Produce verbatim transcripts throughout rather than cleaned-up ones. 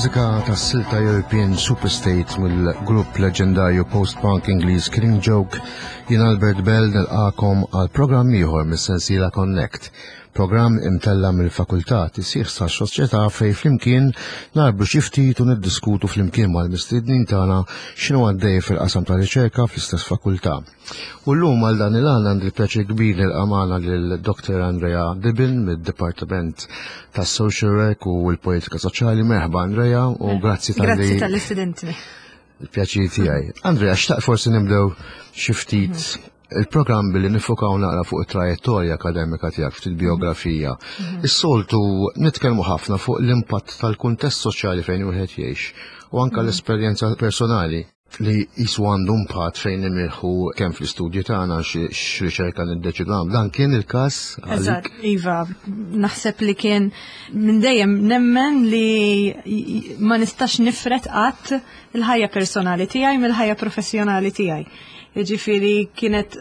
Il-mużika tas-silta European Superstate mill-grupp leġendarju post-punk Ingliż Killing Joke jien Albert Bell nilqakom għal programm ieħor mis-sensiela Connect. Programm imtella mill-fakultà tisih sax-soċjetà fejn flimkien narbru xi ftit u niddiskutu flimkien mal-mistiednin tagħna x'inhu għaddej fil-qasam ta' riċerka fl-istess fakultà. U llum għal dan il-għan għandi l-pjaċir kbir nilqa' magħna lill-Doktor Andrea Dibin mid-Dipartiment tas-Social Work u l-Politika Soċjali. Merħba Andrea u grazzi tal-li. Grazzi tal-istudentni. Il-pjaċir tiegħi. Andrea, xtaq forsi nibdew xi ftit il-programm billi nifokaw naqra fuq it-trajettorja akademika tiegħek ftit biografija. Is-soltu nitkellmu ħafna fuq l-impatt tal-kuntest soċjali fejn wieħed jgħix u anke l-esperjenza personali li jisu għandu impatt fejn nimirħu kemm fl-istudju tagħna x'riċerka niddeċidu. Dan kien il-każ għalik? Iva, naħseb li kien minn dejjem nemmen li ma nistax nifret qatt il-ħajja personali tiegħi mill-ħajja professjonali tiegħi. Ġifiri kienet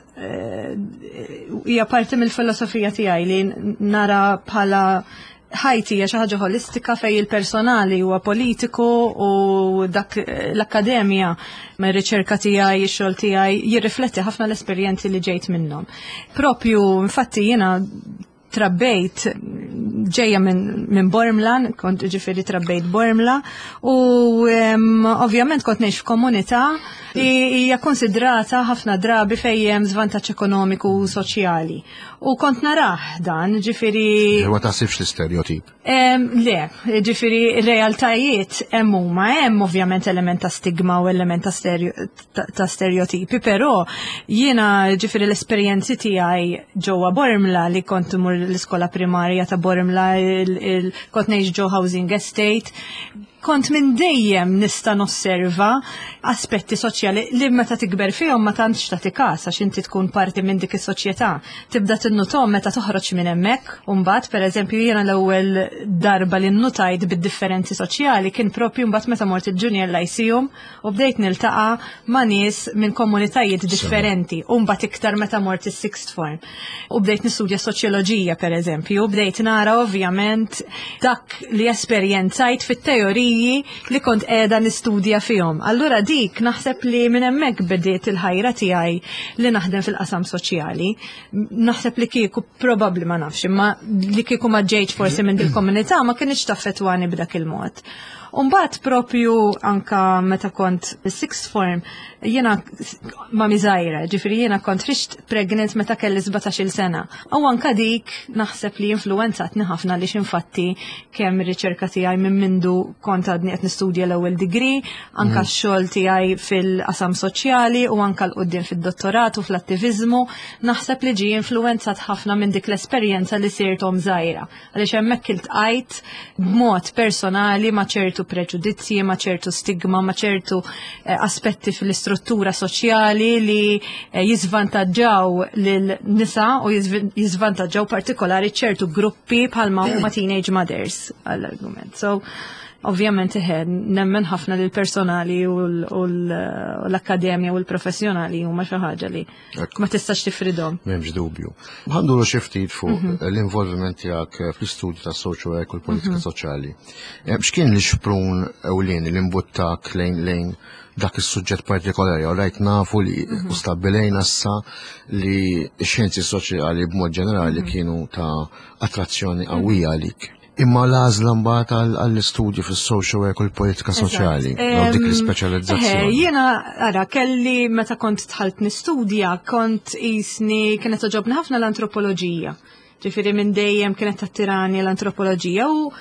hija parti mill-filosofija tiegħi li nara bħala ħajti hija xi ħaġa holistika fejn il-personali huwa politiku u dak l-akkademja ma' riċerka tiegħi, ix-xogħol tiegħi jirrifletti ħafna l-esperjenzi li ġejt minnhom. Propju infatti jiena trabbejt ġejja minn min Bormla, kont ġifieri trabbejt Bormla u um, ovvjament kont ngħix f'komunità li hija konsidrata ħafna drabi fejn hemm żvantaġġ ekonomiku u soċjali. U kont narah dan, ġifieri Ewa taħsibx l-istereotip. Um, le, ġifieri realtajiet hemm huma hemm ovvjament element ta' stigma u element ta' stereo, ta, ta stereotipi, però jiena ġifieri l-esperjenzi tiegħi ġewwa Bormla li kont imur l-iskola primarja ta' Bormla, kont ngħix ġo housing estate, kont minn dejjem nista' nosserva aspetti soċjali li meta tikber fihom ma tantx tagħti każ għax inti tkun parti minn dik is-soċjetà. Tibda tinnutom meta toħroġ minn hemmhekk u mbagħad pereżempju jiena l-ewwel darba li nnutajt bid-differenzi soċjali kien proprju mbagħad meta mort il-Junior Lyceum u bdejt niltaqa' ma' nies minn komunitajiet differenti u mbagħad iktar meta mort is-sixth form. U bdejt nistudja soċjoloġija pereżempju u bdejt nara ovvjament dak li esperjenzajt fit-teorija li kont qiegħda nistudja fihom. Allura dik naħseb li minn hemmhekk bdiet il-ħajra tiegħi li naħdem fil-qasam soċjali. Naħseb li kieku probabbli ma nafx, imma li kieku ma ġejtx forsi minn il-komunità ma kienx taffettwani b'dak il-mod. Umbagħad propju anka meta kont sixth form jiena ma miżajra, ġifieri jiena kont rixt pregnant meta kelli sebgħax-il sena. U anka dik naħseb li influenzatni ħafna li x'infatti kemm ir-riċerka tiegħi minn mindu kont għadni qed nistudja l-ewwel degree, anka x-xogħol tiegħi fil-qasam soċjali u anka l-qudiem fid-dottorat u fl-attiviżmu, naħseb li ġie influenzat ħafna minn dik l-esperjenza li sirtom żgħira. Għaliex hemmhekk iltqajt b'mod personali ma' ċertu preġudizzji, ma' ċertu stigma, ma' ċertu eh, aspetti fil-istruttura soċjali li eh, jizvantaġġaw lil-nisa u jizvantaġġaw partikolari ċertu gruppi bħalma huma teenage mothers għall-argument. So, ovvjament iħed, nemmen ħafna li l-personali u l-akkademja u l-professjonali huma xi ħaġa li ma tistax tifridhom. M'hemmx dubju. Ħanduru xi ftit fuq l-involviment tiegħek fl-istudju tas-social work u l-politika soċjali. X'kien li xprun ewlieni li mbuttak lejn lejn dak is-suġġett partikolari, u rajt nafu li u stabbilejna issa li x-xjenzi soċjali b'mod ġenerali kienu ta' attrazzjoni qawwija għalik. Imma l-għażla mbagħad għall-istudju fis-social work u l-politika soċjali, u dik l-ispeċjalizzazzjoni. Jiena ara kelli meta kont tħalt nistudja kont qisni kienet toġobni ħafna l-antropoloġija. Ġifieri minn dejjem kienet tattirani l-antropoloġija u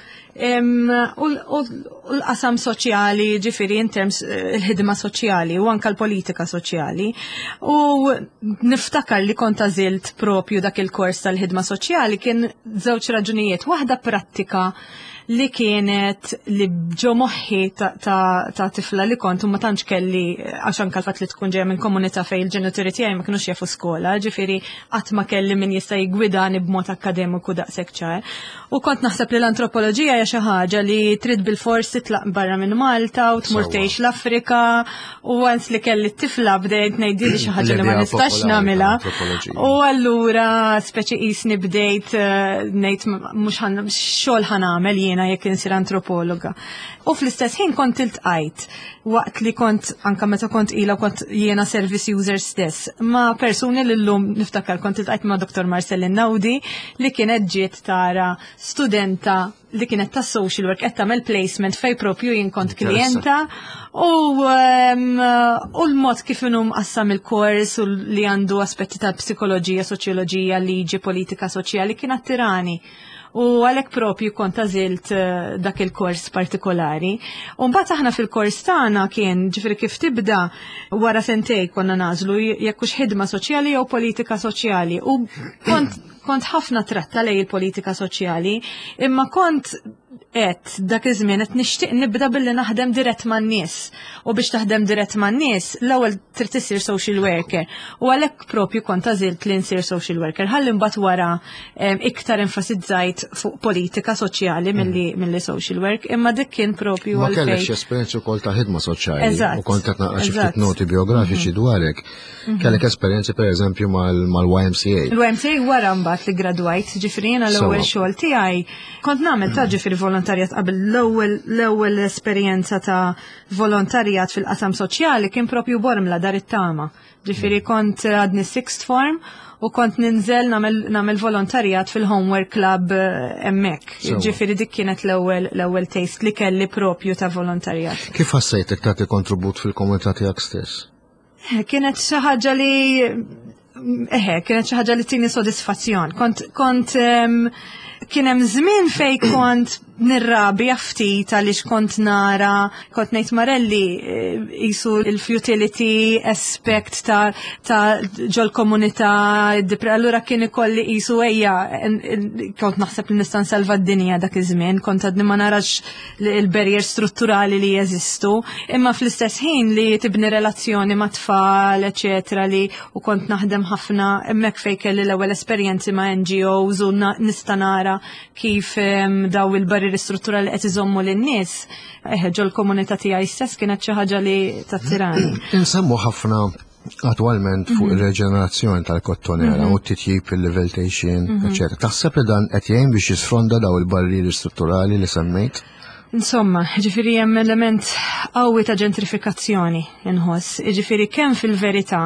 l-qasam soċjali, ġifieri in terms il-ħidma soċjali u anke l-politika soċjali. U niftakar li kont għażilt propju dak il-kors tal-ħidma soċjali kien żewġ raġunijiet, waħda prattika li kienet li ġo moħħi ta', ta, ta tifla li kont u ma tantx kelli għax anke l-fatt li tkun ġejja minn komunità fejn il-ġenituri tiegħi ma kinux jafu skola, ġifieri qatt ma kelli min jista' jgwidani b'mod akademiku daqshekk ċar. U kont naħseb li l-antropoloġija hija xi ħaġa li trid bil-fors titlaq barra minn Malta u tmur tgħix l-Afrika u għans li kelli t-tifla bdejt ngħidili xi ħaġa li ma nistax nagħmilha. U allura speċi qisni bdejt ngħid mhux xogħol ħanagħmel jiena jekk insir antropologa. U fl-istess ħin kont iltqajt waqt li kont anke meta kont ilha kont jiena service user stess ma' persuni li llum niftakar kont iltqajt ma' Doktor Marcellin Nawdi li kienet ġiet tara studenta li kienet ta' social work qed tagħmel placement fej propju jien kont klijenta u u l-mod kif inhu mqassam il-kors u li għandu aspetti ta' psikoloġija, soċjoloġija, liġi, politika soċjali kien attirani. U għalhekk propju kont għażilt dak il-kors partikolari. U mbagħad aħna fil-kors tagħna kien ġifieri kif tibda wara sentej konna nażlu jekk hux ħidma soċjali jew politika soċjali. U kont kont ħafna tratta lej il-politika soċjali, imma kont qed dak iż-żmien qed nixtieq nibda billi naħdem dirett man-nies. U biex taħdem dirett man-nies, l-ewwel trid issir social worker. U għalhekk propju kont għażilt li nsir social worker. Ħalli mbagħad wara iktar enfasizzajt fuq politika soċjali milli social work, imma dik kien propju għalfejn. Ma kellekx esperjenza wkoll ta' ħidma soċjali. U kont qed naqra xi ftit noti biografiċi dwarek. Kellek esperjenzi pereżempju mal-Y M C A. Il-Y M C A wara mbagħad li gradwajt, ġifieri jiena l-ewwel xogħol tiegħi kont nagħmel ta' ġifieri volontarjat qabel l-ewwel l-ewwel esperjenza ta' volontarjat fil-qasam soċjali kien propju Bormla dar it-tama. Ġifieri kont għadni sixth form u kont ninżel nagħmel volontarjat fil-Homework Club hemmhekk. Ġifieri dik kienet l-ewwel l-ewwel taste li kelli propju ta' volontarjat. Kif ħassejtek tagħti kontribut fil-komunità tiegħek stess? Kienet xi ħaġa li eħe, kienet xi ħaġa li tini sodisfazzjon. Kont kont kien hemm żmien fejn kont nirrabi ftit għaliex kont nara, kont ngħid Marelli qisu il-futility aspect ta' ta' ġol komunità, allura kien ikolli qisu ejja kont naħseb li nista' nsalva d-dinja dak iż-żmien, kont għadni ma narax il-barrier strutturali li jeżistu, imma fl-istess ħin li tibni relazzjoni ma' tfal, eċetera, li u kont naħdem ħafna hemmhekk fejn kelli l-ewwel esperjenzi ma' N G Os u nista' nara kif daw il-barrier strutturali qed iżommu lin-nies, ġo l-komunità tiegħi stess kienet xi ħaġa li tattirani. Insemmu ħafna attwalment fuq ir-reġenerazzjoni tal-kottonera u t-titjib il-livell tgħixin, eċetera. Taħseb li dan qed jgħin biex jisfronda daw il-barrieri strutturali li semmejt? Insomma, ġifieri hemm element qawwi ta' ġentrifikazzjoni inħoss. Ġifieri kemm fil-verità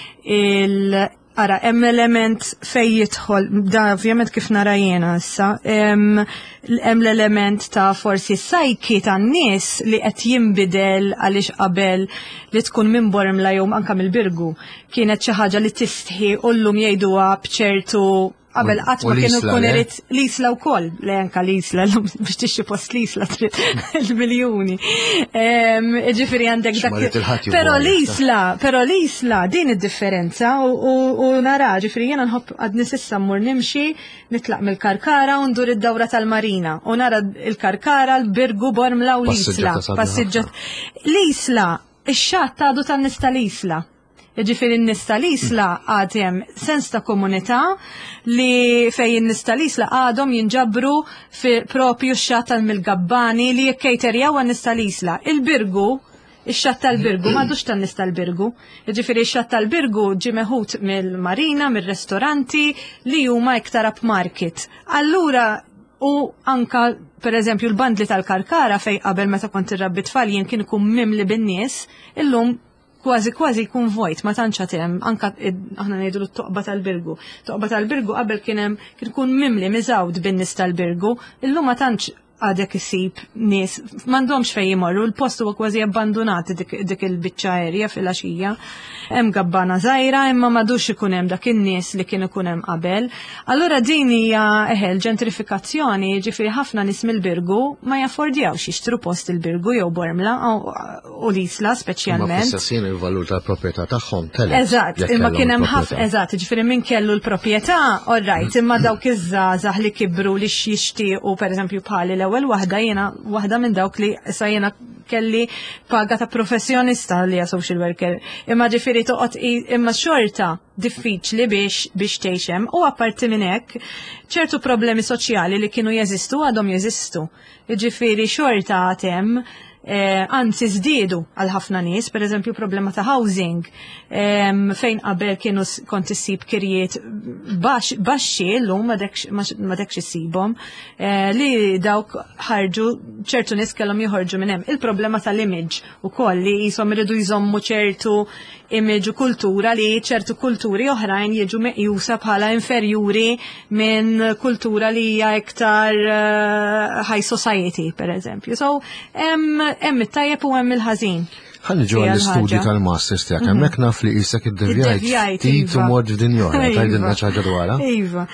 il Ara, hemm element fej jidħol, da ovvjament kif nara jiena issa, hemm l-element ta' forsi sajki tan-nies li qed jinbidel għaliex qabel li tkun minn Bormla jew anke mill-Birgu kienet xi ħaġa li tistħi u llum jgħiduha b'ċertu qabel qatt ma kienu jkun irid l-isla wkoll, le anke l-isla biex tixxi post l-isla trid il-miljuni. Ġifieri għandek dak. Però l-isla, però l-isla din id-differenza u nara ġifieri jiena nħobb għadni s'issa mmur nimxi nitlaq mill-Karkara u ndur id-dawra tal-Marina u nara l-Karkara, l-Birgu, Bormla u l-isla. Passiġġat. L-isla, ix-xatt għadu tan-nies tal-isla. Ġifieri n-nies tal-isla għadhem sens ta' komunità li fejn in-nies tal-isla għadhom jinġabru fi propju x-xatt tal-Milgabbani li jikkejterjaw għan-nies tal-isla. Il-Birgu, ix-xatt tal-Birgu m'għadux tan-nies tal-Birgu. Ġifieri x-xatt tal-Birgu ġie meħud mill-marina, mir-ristoranti li huma iktar upmarket. Allura u anka pereżempju l-bandli tal-Karkara fejn qabel meta kont irrabbi tfal jien kien ikun mimli bin-nies, illum kważi kważi jkun vojt, ma tantx hemm, anke aħna ngħidu t-toqba tal-Birgu. Toqba tal-Birgu qabel kien hemm kien ikun mimli miżawd bin-nies tal-Birgu, illum ma tantx għadek isib nies m'għandhomx fejn jmorru, l-post huwa kważi abbandonat dik il-biċċa aerja fil-għaxija. Hemm gabbana żgħira imma m'għadux ikun hemm dak in-nies li kien ikun hemm qabel. Allura din hija eħe l-ġentrifikazzjoni, ġifieri ħafna nies mill-Birgu ma jaffordjawx jixtru post il-Birgu jew Bormla u l-isla speċjalment. Ma fissassin il-valur tal-proprjetà tagħhom telef. Eżatt, imma kien hemm ħafna eżatt, ġifieri min kellu l-proprjetà, all right, imma dawk iż-żgħażagħ li kibru li jixtiequ pereżempju bħali l-ewwel waħda jiena waħda minn dawk li issa jiena kelli paga ta' professjonista li hija social worker. Imma ġifieri toqgħod imma xorta diffiċli biex biex tgħixem u apparti minn hekk ċertu problemi soċjali li kienu jeżistu għadhom jeżistu. Jiġifieri xorta għad hemm anzi żdiedu għal ħafna nies, pereżempju problema ta' housing, fejn qabel kienu kont issib kirjiet baxxi llum ma dekx issibhom, li dawk ħarġu ċertu nies kellhom joħorġu minn hemm. Il-problema tal-image ukoll li qishom iridu jżommu ċertu image u kultura li ċertu kulturi oħrajn jiġu meqjusa bħala inferjuri minn kultura li hija iktar high society, pereżempju. So hemm it-tajjeb u hemm il-ħażin. Ħalli ġew l-istudji tal-masters tiegħek hemmhekk naf li qisek iddevjajt tit u mod f'din oħra, tgħidilna xi ħaġa dwarha. Iva.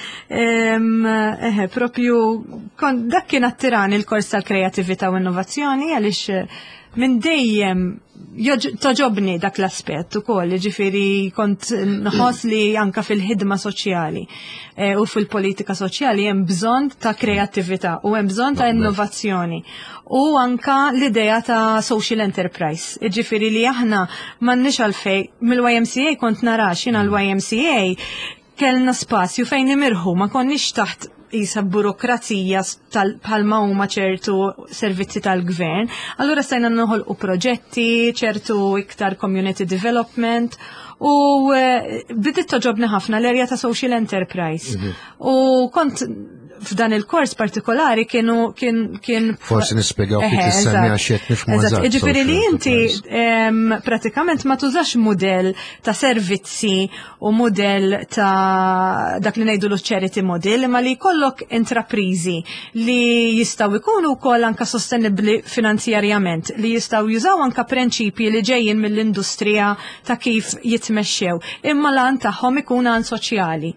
Eħe, propju dak kien attirani l-kors tal-kreattività u innovazzjoni għaliex minn dejjem toġobni dak l-aspett ukoll, ġifieri kont nħoss li anke fil-ħidma soċjali u fil-politika soċjali hemm bżonn ta' kreattività u hemm bżonn ta' innovazzjoni. U anka l-idea ta' social enterprise. Ġifieri li aħna m'għandniex għalfejn mill-Y M C A kont narax jiena l-Y M C A kellna spazju fejn imirħu ma konniex taħt isa burokrazija bħalma huma ċertu servizzi tal-gvern. Allura stajna noħolqu proġetti, ċertu iktar community development u bdiet toġobni ħafna l-erja ta' social enterprise. U kont f'dan il-kors partikolari kienu kien kien forsi nispjegaw kif issemmi għax qed nifhmu eżatt. Ġifieri li inti pratikament ma tużax mudell ta' servizzi u mudell ta' dak li ngħidu charity model, imma li jkollok intraprizi li jistgħu jkunu wkoll anke sostenibbli finanzjarjament, li jistgħu jużaw anke prinċipji li ġejjin mill-industrija ta' kif jitmexxew, imma lan tagħhom ikun għan soċjali.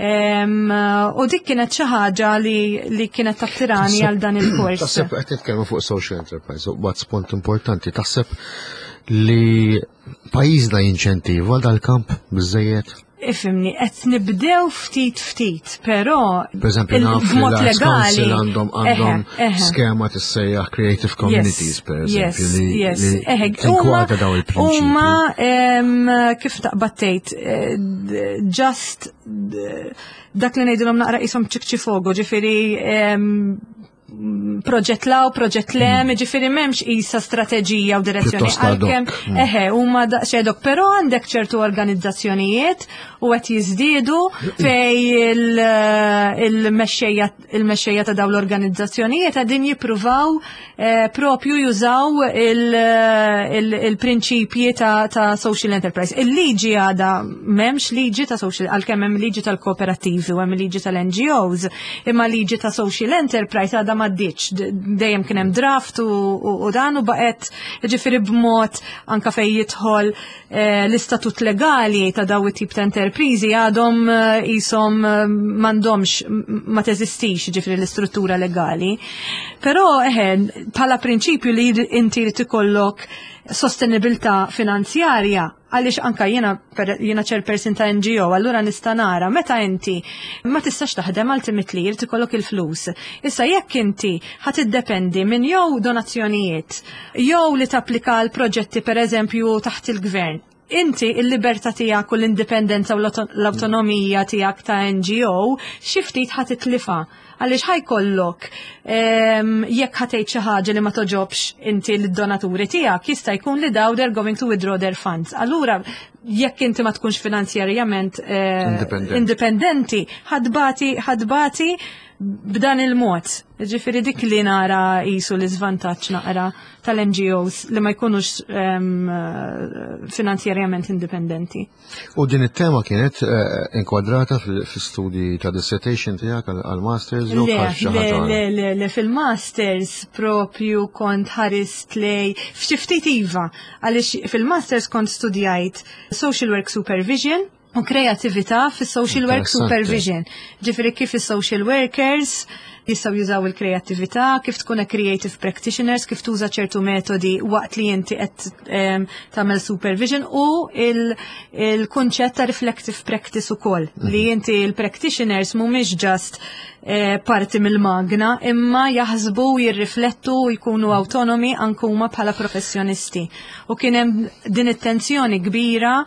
U dik kienet xi ħaġa li li kienet tattirani għal dan il-kors. Taħseb qed titkellmu fuq social enterprise, what's punt importanti, taħseb li pajjiżna jinċentiva dal-kamp biżejjed? Ifimni, qed nibdew ftit ftit, però b'mod legali għandhom għandhom skema tissejjaħ creative communities, pereżempju, li tinkwata daw il-prinċipji. Huma kif taqbattejt just dak li ngħidulhom naqra qishom ċikċifogu, ġifieri proġett law, proġett lem, ġifieri m'hemmx qisha strateġija u direzzjoni għalkemm eħe huma daqsxejn, però għandek ċertu organizzazzjonijiet u qed jiżdiedu fej il-mexxejja ta' dawn l-organizzazzjonijiet qegħdin jippruvaw propju jużaw il-prinċipji ta' social enterprise. Il-liġi għadha m'hemmx liġi ta' social, għalkemm hemm liġi tal-kooperattivi u hemm liġi tal-N G Os, imma liġi ta' social enterprise għadha m'għaddiċ, dejjem kien hemm draft u dan u baqgħet ġifieri b'mod anke fejn jidħol l-istatut legali ta' daw it-tip ta' enterprizi għadhom qishom m'għandhomx ma teżistix ġifieri l-istruttura legali. Però eħe bħala prinċipju li inti trid ikollok sostenibilità finanzjarja, għaliex anka jiena jiena chairperson ta' N G O, allura nista' nara meta inti ma tistax taħdem ultimately jrid ikollok il-flus. Issa jekk inti ħadd iddependi minn jew donazzjonijiet, jew li tapplika l proġetti pereżempju taħt il-gvern. Inti il-libertà tiegħek u l-indipendenza u l-awtonomija tiegħek ta' N G O xi ftit ħadd itlifha. Għaliex ħajkollok jekk ħatejt xi ħaġa li ma toġobx inti lid-donaturi tiegħek jista' jkun li daw they're going to withdraw their funds. Allura jekk inti ma tkunx finanzjarjament indipendenti, ħadbati ħadbati b'dan il-mod. Ġifieri dik li nara qisu l-iżvantaġġ naqra tal-N G Os li ma jkunux finanzjarjament indipendenti. U din it-tema kienet inkwadrata fil-studji ta' dissertation tiegħek għal-masters jew xi ħaġa? Le, le, le, fil-masters propju kont ħarist lej f'xi ftit iva, għaliex fil-masters kont studjajt social work supervision u kreatività fis social work supervision. Ġifieri kif is-social workers jistgħu jużaw il-kreattività, kif tkun creative practitioners, kif tuża ċertu metodi waqt li inti qed tagħmel supervision u il-kunċett ta' reflective practice ukoll li inti il-practitioners mhumiex just parti mill-magna imma jaħsbu jirriflettu u jkunu autonomi anke huma bħala professjonisti. U kien hemm din it-tensjoni kbira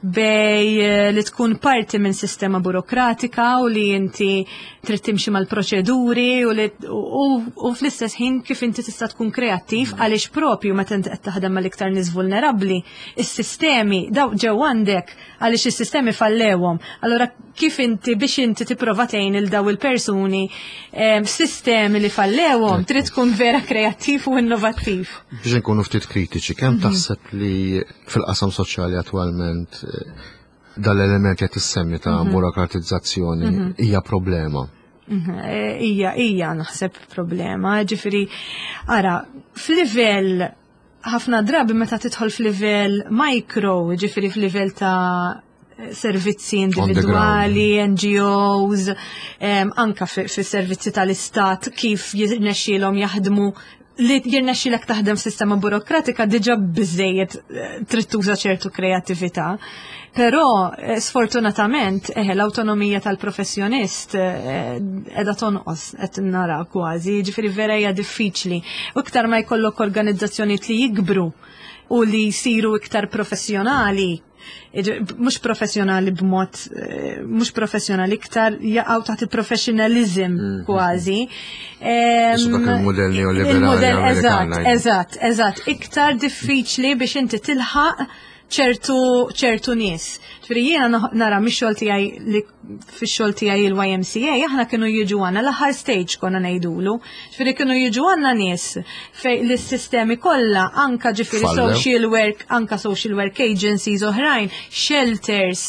bej li tkun parti minn sistema burokratika u li inti trid timxi mal-proċeduri u, u, u fl-istess ħin kif inti tista' tkun kreattiv għaliex propju meta inti qed taħdem mal-iktar nies vulnerabbli, is-sistemi daw ġew għandek għaliex is-sistemi fallewhom. Allura kif inti biex inti tipprova tgħin il daw il-persuni sistemi li fallewhom trid tkun vera kreattiv u innovattiv. Biex nkunu ftit kritiċi, kemm taħseb li fil-qasam soċjali attwalment dal-element qed issemmi ta' burokratizzazzjoni hija problema? Hija hija naħseb problema, ġifieri ara f'livell ħafna drabi meta tidħol f'livell micro, ġifieri f'livell ta' servizzi individuali, N G Os, um, anka fis-servizzi tal-istat kif jirnexxielhom jaħdmu li jirnexxielek taħdem f'sistema burokratika diġà biżejjed trid tuża ċertu kreattività. Però sfortunatament eħe l-awtonomija tal-professjonist qiegħda tonqos qed nara kważi, ġifieri vera hija diffiċli. U iktar ma jkollok organizzazzjonijiet li jikbru u li jsiru iktar professjonali, mhux professjonali b'mod mhux professjonali iktar jaqgħu taħt il-professionalism kważi. Il-modell neoliberali eżatt, eżatt, eżatt, iktar diffiċli biex inti tilħaq ċertu ċertu nies. Ġifieri jiena nara mix-xogħol tiegħi li fix-xogħol tiegħi il-Y M C A aħna kienu jiġu għandna l-aħħar stage konna ngħidulu. Ġifieri kienu jiġu għandna nies fejn l-sistemi kollha anke ġifieri social work, anke social work agencies oħrajn, shelters,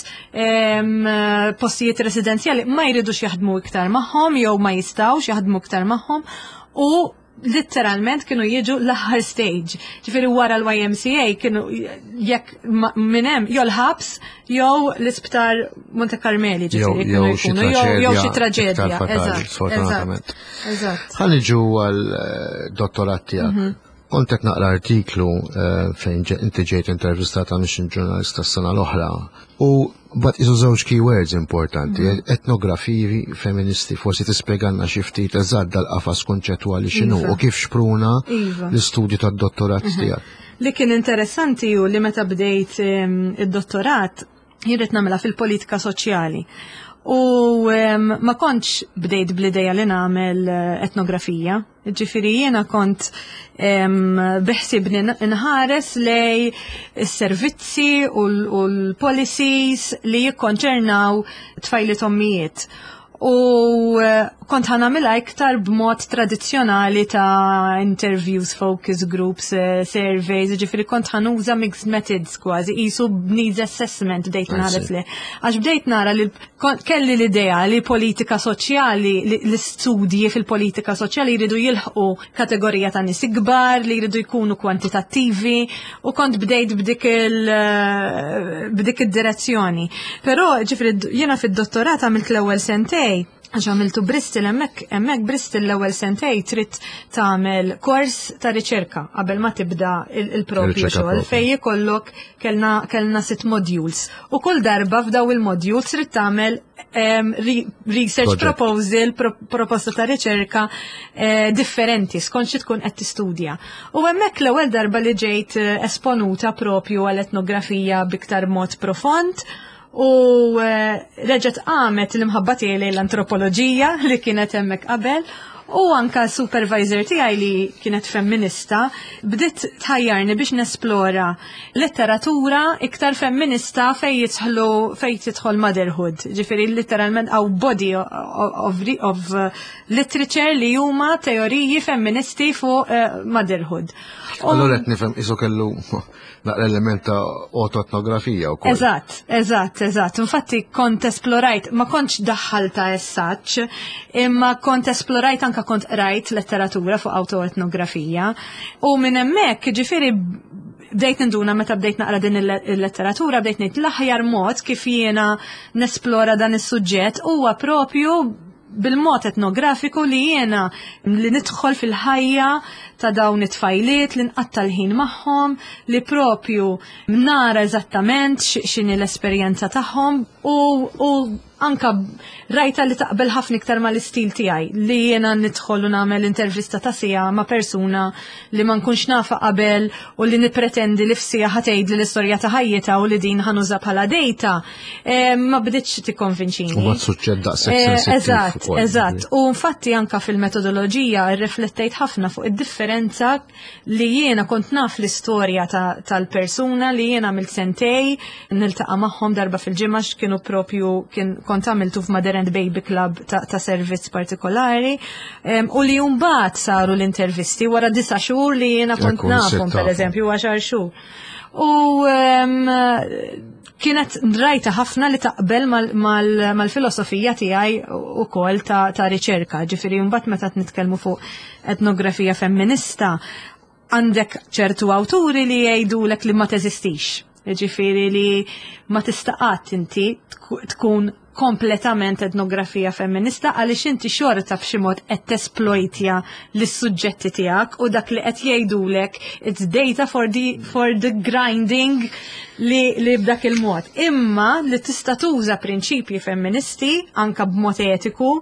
postijiet residenzjali ma jridux jaħdmu iktar magħhom jew ma jistgħux jaħdmu iktar magħhom u literalment kienu jiġu l-aħħar stage. Ġifieri wara l-Y M C A kienu jekk minn hemm jew l-ħabs jew l-isptar Monte Carmeli ġifieri kienu jkunu jew xi traġedja. Eżatt. Eżatt. Ħaniġu għal-dottorat tiegħek. Kont qed naqra artiklu fejn inti ġejt intervistata minn ġurnalista s-sena l-oħra u bad iżu żewġ keywords importanti, etnografiji feministi, forsi tispjegalna xi ftit eżatt dal-qafas konċettwali x'inhu u kif xpruna l-istudju tad-dottorat tiegħek. Li kien interessanti hu li meta bdejt id-dottorat jrid nagħmilha fil-politika soċjali. U ma kontx bdejt bl-ideja li nagħmel etnografija, ġifieri jiena kont biħsibni nħares lej is-servizzi u l-policies li jikkonċernaw tfajliet ommijiet. U kont ħanamilha iktar b'mod tradizzjonali ta' interviews, focus groups, surveys, ġifieri kont ħanuża mixed methods kważi, qisu needs assessment bdejt nara li. Għax bdejt nara li kelli l-idea li politika soċjali, l-istudji fil-politika soċjali jridu jilħqu kategorija ta' nies ikbar, li jridu jkunu kwantitattivi u kont bdejt b'dik id-direzzjoni. Però ġifieri jiena fid-dottorat għamilt l-ewwel sentej għax għamiltu Bristol, emmek, emmek Bristol l-ewwel sentej trid tagħmel kors ta' riċerka qabel ma tibda il-propju xogħol fejn jkollok kellna sitt modules. U kull darba f'daw il-modules trid tagħmel research proposal, proposta ta' riċerka differenti skont xi tkun qed tistudja. U hemmhekk l-ewwel darba li ġejt esponuta propju għal etnografija biktar mod profond. U reġet għamet l-imħabba tiegħi l-antropoloġija li kienet hemmhekk qabel u anka supervisor tiegħi li kienet femminista bdiet tħajjarni biex nesplora letteratura iktar femminista fejn jidħlu fejn tidħol motherhood. Ġifieri literalment għaw body of, of literature li huma teoriji femministi fuq motherhood. Allora qed nifhem isu kellu naqra element ta' autoetnografija wkoll. Eżatt, eżatt, eżatt. Infatti kont esplorajt, ma kontx daħħalta essaċ, imma kont esplorajt anka kont rajt letteratura fuq autoetnografija u minn hemmhekk ġifieri bdejt nduna meta bdejt naqra din il-letteratura, bdejt ngħid l-aħjar mod kif jiena nesplora dan is-suġġett huwa propju bil-mod etnografiku li jiena li nidħol fil-ħajja ta' dawn it-tfajliet li nqatta l-ħin magħhom, li propju nara eżattament x'inhi l-esperjenza tagħhom u u anka rajta li taqbel ħafna iktar mal-istil tiegħi li jiena nidħol u nagħmel intervista ta' sija ma' persuna li ma nkunx nafa qabel u li nippretendi li f'sija ħatejd li l-istorja ta' ħajjita u li din ħanuża bħala dejta ma bdietx tikkonvinċini. U ma tsuċċed daqshekk Eżatt, eżatt. U infatti anka fil-metodoloġija rriflettejt ħafna fuq id-differenza li jiena kont naf l-istorja tal-persuna li jiena mill sentej niltaqa' magħhom darba fil-ġimgħa kienu propju kien kont għamiltu f'Mother and Baby Club ta', ta servizz partikolari um, u li mbagħad saru l-intervisti wara disa' xhur li jiena kont nafhom pereżempju għaxar xhur. U um, kienet rajta ħafna li taqbel mal-filosofija tiegħi wkoll ta', ta' riċerka, ġifieri mbagħad meta nitkellmu fuq etnografija femminista għandek ċertu awturi li jgħidulek li ma teżistix. Ġifieri li ma tistaqat inti tkun kompletament etnografija femminista għaliex inti xorta b'xi mod qed tesplojtja lis-suġġetti tiegħek u dak li qed jgħidulek it's data for the for the grinding li li b'dak il-mod. Imma li tista' tuża prinċipji femministi anke b'mod etiku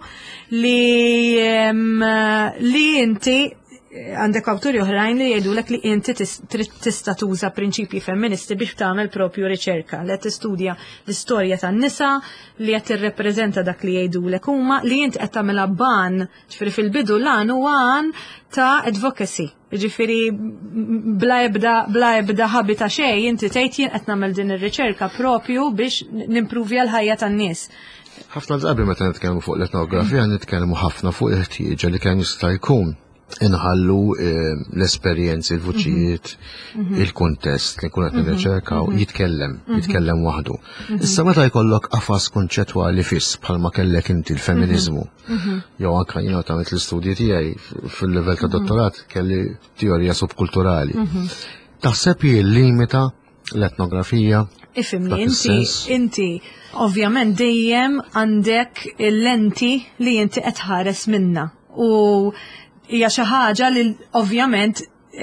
li um, li inti għandek awturi oħrajn li jgħidulek li inti tista' tuża prinċipji femministi biex tagħmel propju riċerka li qed tistudja l-istorja tan-nisa li qed tirrepreżenta dak li jgħidulek huma li inti qed tagħmilha ban, ġifieri fil-bidu lan huwa għan ta' advocacy. Ġifieri bla ebda bla ebda ħabita xejn inti tgħid jien qed nagħmel din ir-riċerka propju biex nimprovja l-ħajja tan-nies. Ħafna drabi meta nitkellmu fuq l-etnografija nitkellmu ħafna fuq il-ħtieġa li kien jista' jkun inħallu l-esperjenzi, il-vuċijiet, il-kontest li kunet nirriċerkaw jitkellem, jitkellem waħdu. Issa meta jkollok qafas konċettwali fiss bħalma kellek inti l-feminizmu. Jew anke jiena tagħmel l-istudji tiegħi fil-livell ta' dottorat kelli teorija subkulturali. Taħseb jillimita l-etnografija? Ifimni, inti, inti, ovvjament dejjem għandek il-lenti li inti qed tħares minna. U hija xi ħaġa li ovvjament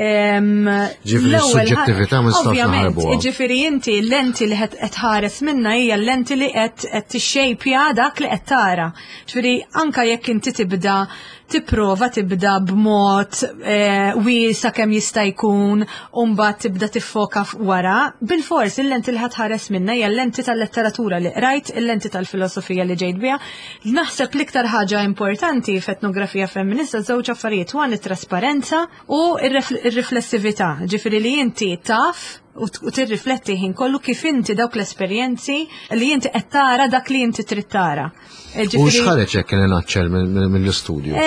ġifieri s-suġġettività ma nistax naħarbuha. Ġifieri inti l-lenti li qed tħares minna hija l-lenti li qed qed tixxejpja dak li qed tara. Ġifieri anke jekk inti tibda tipprova tibda b'mod wiesa kemm jista' jkun u mbagħad tibda tiffoka wara, bil-fors il-lenti li ħatħares minna hija l-lenti tal-letteratura li qrajt, il-lenti tal-filosofija li ġejt biha. Naħseb l-iktar ħaġa importanti f'etnografija femminista żewġ affarijiet huwa it-trasparenza u ir-riflessività, ġifieri li inti taf u tirrifletti ħin kollu kif inti dawk l-esperjenzi li inti qed tara dak li inti trid tara. U x'ħareġ hekk kien inaċċel mill-istudju?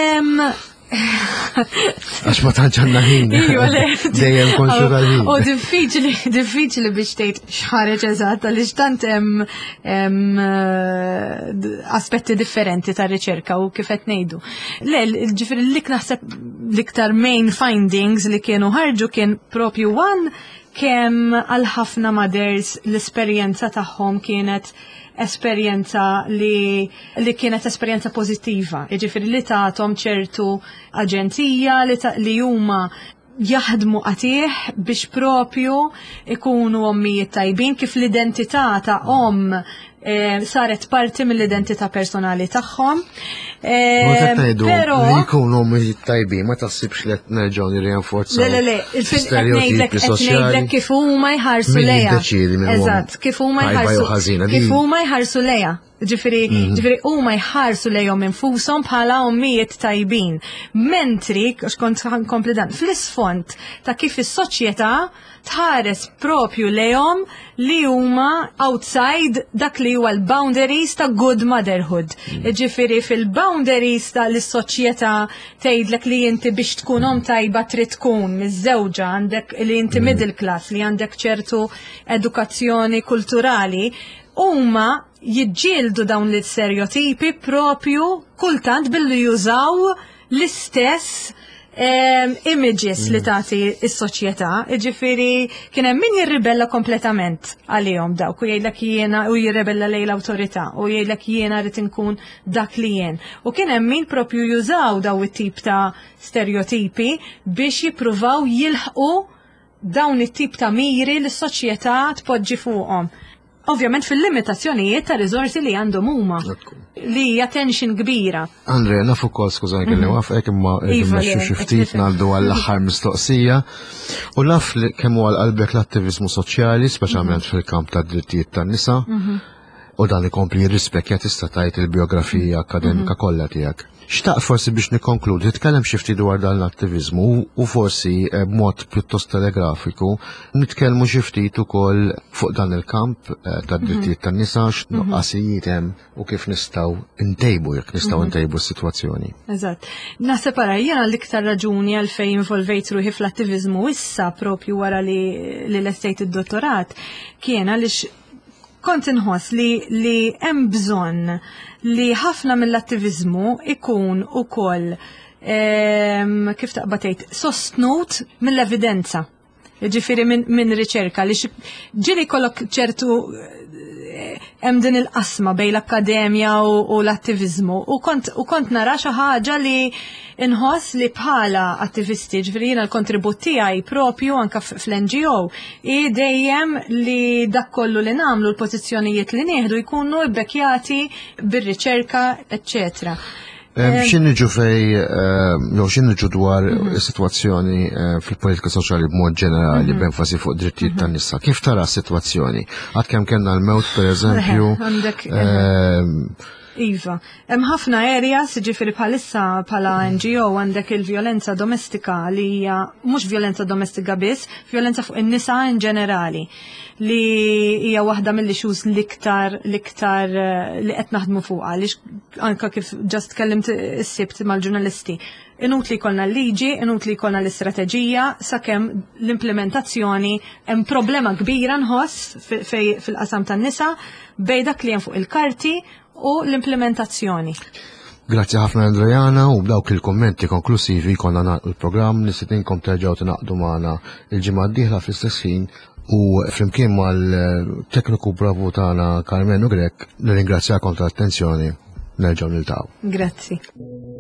Għax ma tantx għandna ħin. Dejjem konxu tal-ħin. U diffiċli, diffiċli biex tgħid x'ħareġ eżatt għaliex tant hemm aspetti differenti tar-riċerka u kif qed ngħidu. Le, ġifieri lik naħseb l-iktar main findings li kienu ħarġu kien propju one kemm għal ħafna mothers l-esperjenza tagħhom kienet esperjenza li li kienet esperjenza pożittiva. Jiġifieri li tagħthom ċertu aġenzija li huma jaħdmu qatih biex propju ikunu ommijiet tajbin kif l-identità ta' omm saret parti mill-identità personali tagħhom. Però li jkunu ommijiet tajbin ma taħsibx li qed nerġgħu nirrinforzaw. Le le le, il-stereotipi soċjali kif huma jħarsu lejha. Eżatt, kif huma jħarsu kif huma jħarsu lejha. Ġifieri, ġifieri huma jħarsu lejhom infushom bħala ommijiet tajbin. Mentri, xkont nkompli dan, fl-isfond ta' kif is-soċjetà tħares propju lejhom li huma outside dak li huwa l-boundaries ta' good motherhood. Ġifieri fil-boundaries ta' l-soċjetà tgħidlek li inti biex tkun om tajba trid tkun miż-żewġa għandek li inti middle class li għandek ċertu edukazzjoni kulturali. Huma jiġġieldu dawn l-stereotipi propju kultant billi jużaw l-istess images li tagħti s-soċjetà, ġifieri kien hemm min jirribella kompletament għalihom dawk u jgħidlek jiena u jirribella lejn l-awtorità u jgħidlek jiena rrid inkun dak li jien. U kien hemm min propju jużaw daw it-tip ta' stereotipi biex jippruvaw jilħqu dawn it-tip ta' miri li s-soċjetà tpoġġi fuqhom. Ovvjament fil-limitazzjonijiet ta' riżorsi li għandhom huma li hija tension kbira. Andre, naf ukoll skużani kelli wafqek imma immexxu xi ftit ngħaddu għall-aħħar mistoqsija. U naf li kemm huwa qalbek l-attiviżmu soċjali, speċjalment fil-kamp tad-drittijiet tan-nisa, u dan ikompli jirrispecchja tista' tgħid il-biografija akademika kollha tiegħek. Xtaq forsi biex nikkonkludi, titkellem xi ftit dwar dan l-attiviżmu u forsi b'mod pjuttost telegrafiku nitkellmu xi ftit ukoll fuq dan il-kamp tad-drittijiet tan-nisa x'nuqqasijiet hemm u kif nistgħu ntejbu jekk nistgħu ntejbu s-sitwazzjoni. Eżatt. Naħseb ara jiena l-iktar raġuni għalfejn involvejt ruħi fl-attiviżmu issa propju wara li l-estejt id-dottorat kien għaliex kont inħoss li li hemm bżonn li ħafna mill-attiviżmu ikun ukoll kif taqbad tgħid sostnut mill-evidenza. Jiġifieri minn riċerka li ġieli jkollok ċertu hemm din il-qasma bejn l-akkademja u l-attiviżmu u kont u kont nara xi ħaġa li inħoss li bħala attivisti ġifieri jiena l-kontribut tiegħi propju anke fl-N G O i dejjem li dak kollu li nagħmlu l-pożizzjonijiet li nieħdu jkunu bbekjati bir-riċerka, eċċetera. X'inniġu fej, jew x'inniġu dwar is-sitwazzjoni fil-politika soċjali b'mod ġenerali b'enfasi fuq drittijiet tan-nisa. Kif tara s-sitwazzjoni? Għad kemm kellna l-mewt pereżempju. Iva, hemm ħafna areas, ġifieri bħalissa bħala N G O għandek il-vjolenza domestika li hija mhux vjolenza domestika biss, vjolenza fuq in-nisa in ġenerali li hija waħda mill-issues l-iktar l-iktar li qed naħdmu fuqha għaliex anke kif ġast tkellimt is-sibt mal-ġurnalisti. Inutli jkollna l-liġi, inutli jkollna l-istrateġija, sakemm l-implementazzjoni hemm problema kbira nħoss fil-qasam tan-nisa bejn dak li hemm fuq il-karti u l-implementazzjoni. Grazzi ħafna Andrejana u b'dawk il-kommenti konklusivi konna nagħlqu l-programm li sitinkom terġgħu tinaqdu magħna il-ġimgħa d-dieħla fl-istess ħin u flimkien mal-tekniku bravu tagħna Carmenu Grek nirringrazzjakom tal-attenzjoni nerġgħu niltaqgħu. Grazzi.